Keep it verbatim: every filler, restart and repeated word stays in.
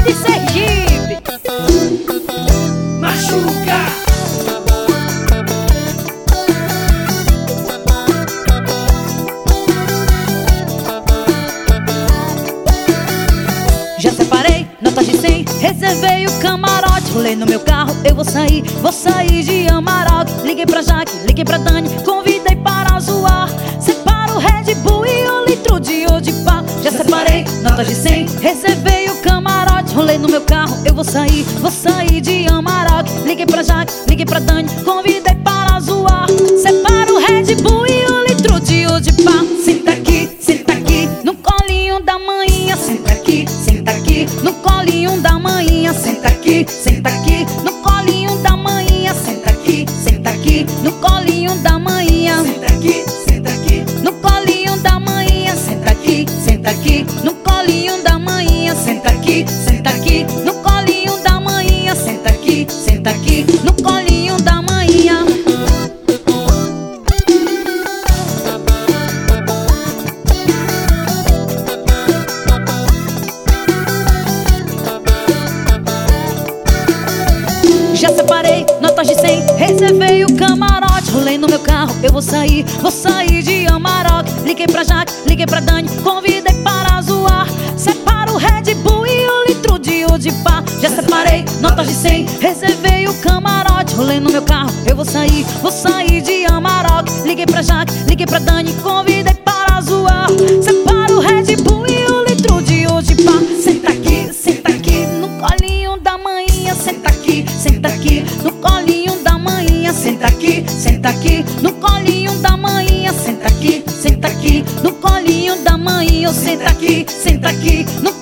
de Sergipe. Machuca. Já separei notas de cem, reservei o camarote. Rolei no meu carro, eu vou sair, vou sair de Amarok. Liguei pra Jaque, liguei pra Dani, convidei para zoar. Separo o Red Bull e um litro de Odipá. Já separei notas de cem, reservei o camarote. Rolei no meu carro, eu vou sair, vou sair de Amarok. Liguei pra Jaque, liguei pra Dani, convidei para zoar. Separo o Red Bull e um litro de Odipá. Senta aqui, senta aqui, no colinho da manhã. Senta aqui, senta aqui, no colinho da manhã. Senta aqui, senta aqui, no colinho da manhã. Senta aqui, senta aqui, no colinho da manhã. Senta aqui, senta aqui, No colinho da manhã. Senta aqui, senta aqui, no colinho da manhã. Senta aqui, senta aqui, no colinho da manhã. Senta aqui, senta aqui, no colinho da manhã. Já separei notas de cem, reservei o camarote. Rolei no meu carro, eu vou sair, vou sair de Amarok. Liguei pra Jaque, liguei pra Dani, convidei para zoar. Separo o Red Bull e um litro de Odipá. Já separei notas de cem, reservei o camarote. Rolei no meu carro, eu vou sair, vou sair de Amarok. Liguei pra Jaque, liguei pra Dani, convidei para zoar. Separo o Red Bull e um litro de Odipá. Senta aqui, senta aqui, no colinho da manhã. Senta aqui, senta aqui, no colinho da manhã. Senta aqui, senta aqui, no colinho da manhã. Senta aqui, senta aqui, no colinho da manhã. Senta aqui, senta aqui, no